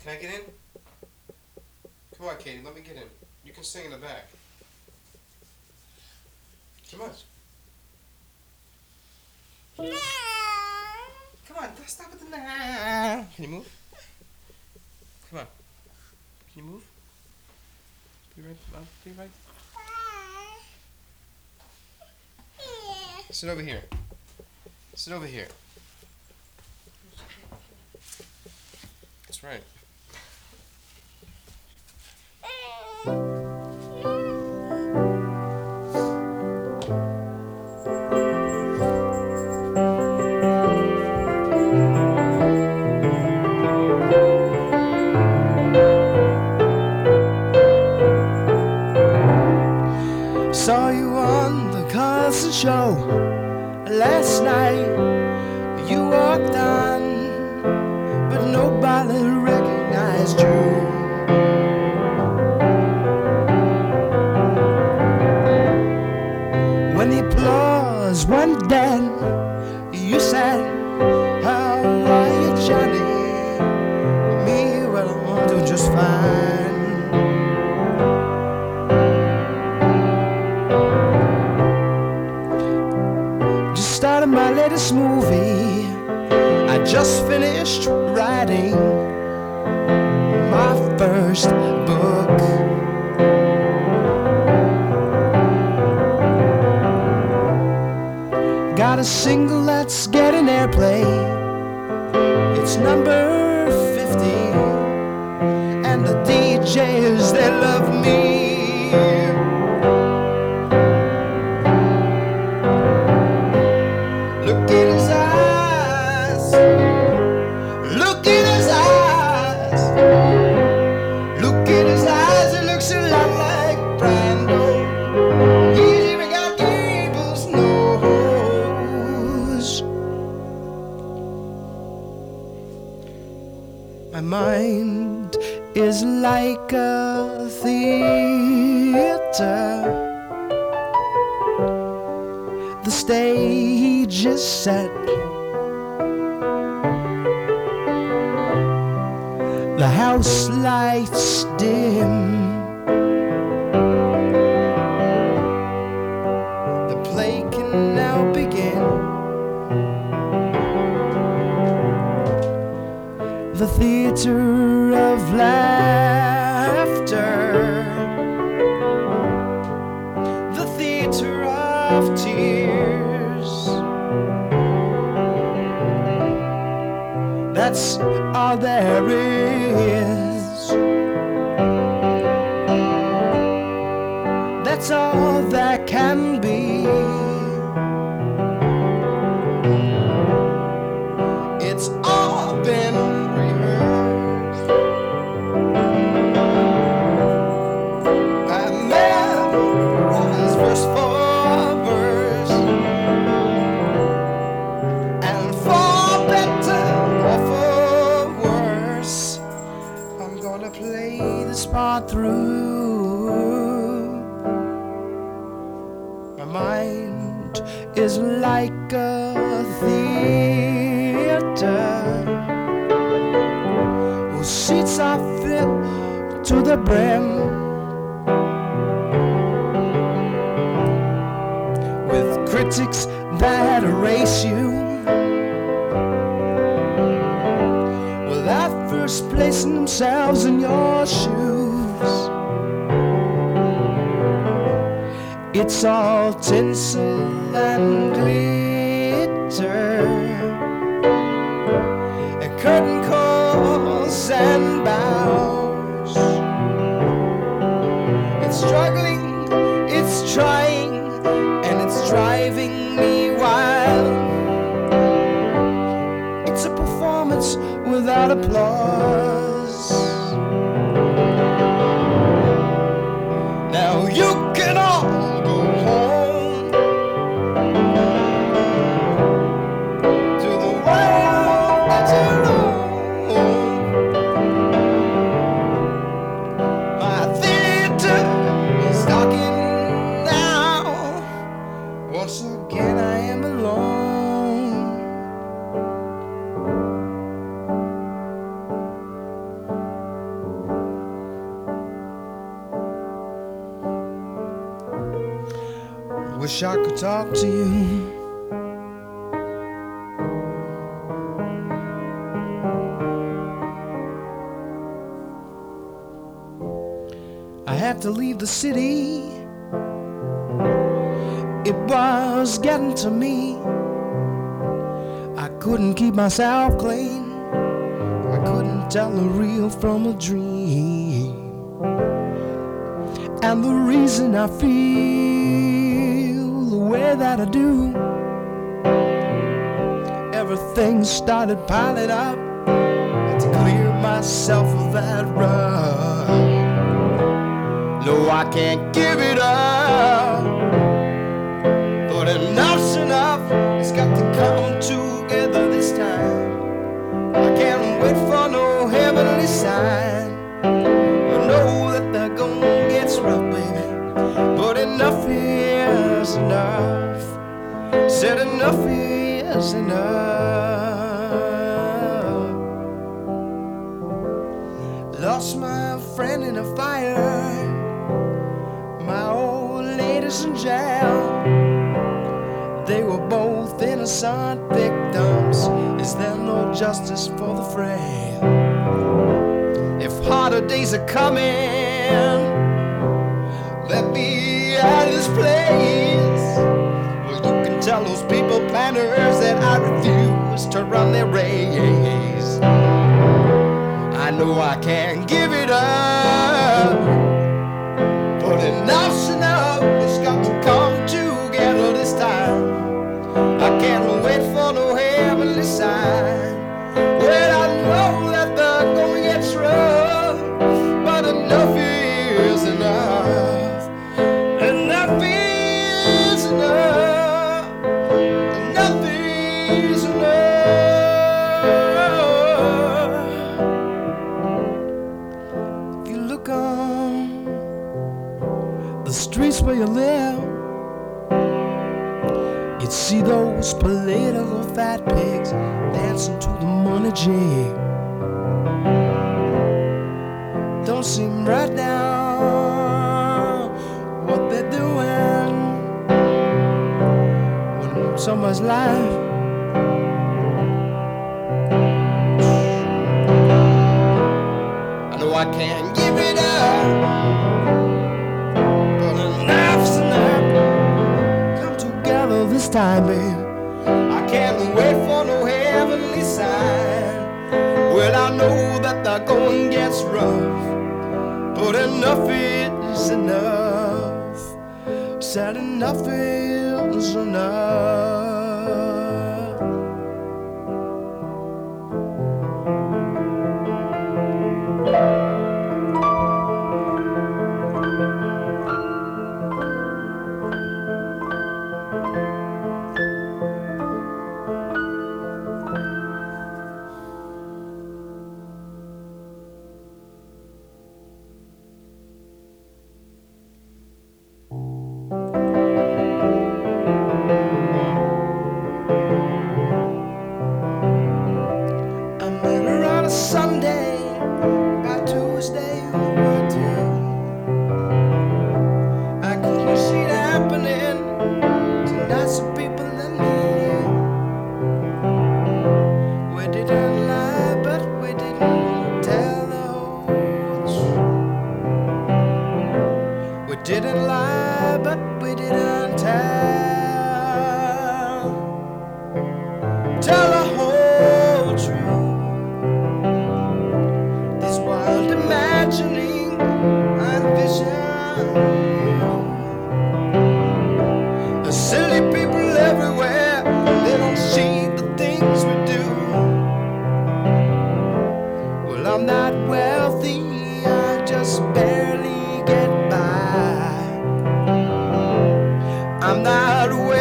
Can I get in? Come on, Katie, let me get in. You can sing in the back. Come on. Come on, stop with the nah. Can you move? Come on. Can you move? Be right. Be right. Sit over here. Sit over here. That's right. Saw you on the concert show last night. You walked on, but nobody recognized you. When the applause went down, you said, "How are you, Johnny?" Me, well, I'm doing just fine. Just started my latest movie. I just finished writing my first book. Got a single that's getting airplay. It's number 50, and the DJs, they love me. Look in his eyes. Look in his eyes. Look in his eyes. It looks a lot like Brando. He's even got Gable's nose. My mind is like a theater. The stage is set. The house lights dim. The play can now begin. The theater of laughter. The theater of tears. That's all there is. That's all that can be. It's all been rehearsed. I memorize verse for verse, and for better or for worse, I'm gonna play this part through. My mind is like a theater whose seats are filled to the brim with critics that erase you without first placing themselves in your shoes. It's all tinsel and glitter, and curtain calls and bows. It's struggling, it's trying, and it's driving me wild. It's a performance without applause. Now you can all go home to the world that you know. My theater is talking now. Once again I am alone. wish I could talk to you. I had to leave the city. It was getting to me. I couldn't keep myself clean. I couldn't tell the real from a dream. And the reason I feel the way that I do, everything started piling up. Had to clear myself of that rut. No, I can't give it up, but enough's enough. It's got to come together this time. I can't wait for no heavenly sign. I know that the going gets rough, baby, but enough is enough. Said enough is enough. Lost my friend in a fire. My old lady's in jail. They were both innocent victims. Is there no justice for the frail? If harder days are coming, let me out of this place. Well, you can tell those people planners that I refuse to run their race. I know I can't give it up, but enough's enough. It's got to come together this time. I can't wait for no heavenly sign. Well, I know that the going gets rough, but enough is enough. Enough is enough. Enough is enough. If you look on the streets where you live, you'd see those political fat pigs dancing to the money jig. Don't seem right now what they're doing when someone's life I know I can't give it up, but enough's enough. Come together this time, babe. I can't wait for no heavenly sign. Well, I know that the going gets rough, but enough is enough. Said enough is enough. Sunday, by Tuesday we were through. I couldn't see it happening to lots of people than me. We didn't lie, but we didn't tell the whole truth. We didn't lie, but we didn't tell the whole truth. Imagining and vision, the silly people everywhere, they don't see the things we do. Well, I'm not wealthy, I just barely get by. I'm not